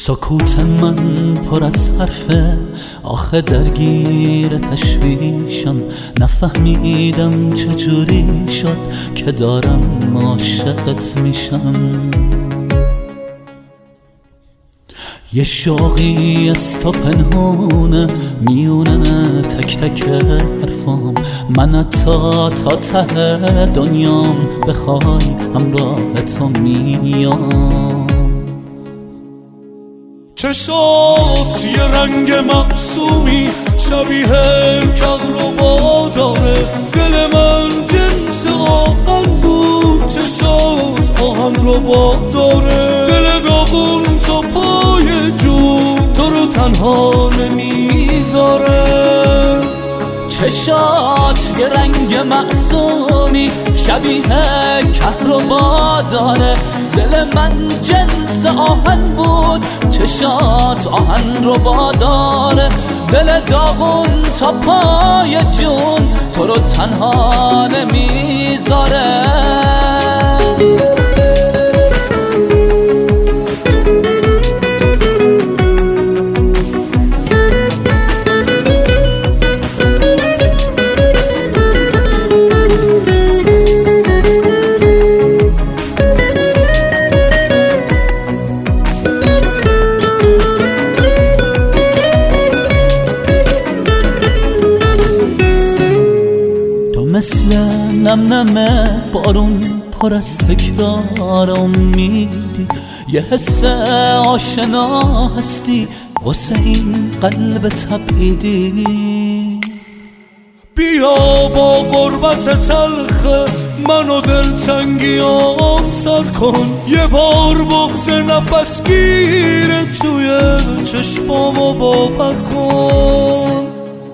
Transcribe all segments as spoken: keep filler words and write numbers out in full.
سکوت من پر از حرفه، آخه درگیر تشویشم، نفهمیدم چجوری شد که دارم عاشقت میشم. یه شوقی از تو پنهونه میونه تک تک حرفام، من تا تا ته دنیام بخوای همراه تو میام. چشات یه رنگ معصومی شبیه کهربا داره، دل من جنس آهن بود چشات آهن رو با داره، دل داغون تا پای جون تو رو تنها نمیذاره. چشات یه رنگ معصومی شبیه کهربا داره، دل من جنس آهن بود چشات آهن رو باداره، دل داغون تا پای جون تو رو تنها نمیذاره. مثل نم نم بارون پر از تکرار امیدی، یه حس آشنا هستی واسه این قلب تبعیدی. بیا با قربت تلخ منو دلتنگیام سر کن، یه بار بغض نفس گیره توی چشمامو باور کن.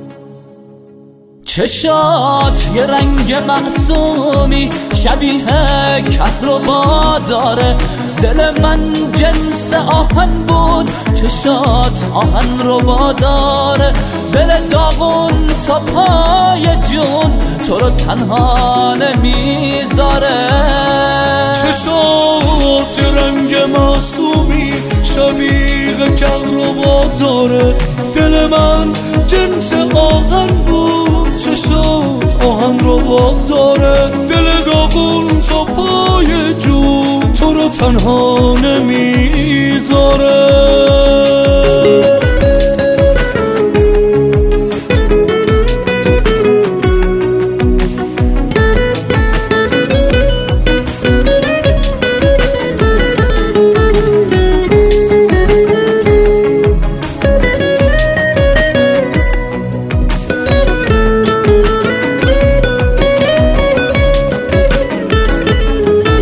چشات یه رنگ معصومی شبیه کهربا داره، دل من جنس آهن بود چشات آهن رو باداره، دل داغون تا پای جون تو رو تنها نمیذاره. چشات یه رنگ معصومی شبیه کهربا داره، دل من جنس آهن بود چشات آهن رو با داره، دل داغون تا پای جون تو رو تنها نمیذاره.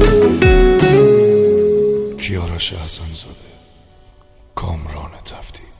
کیارش حسن زاده، کامران تفتی.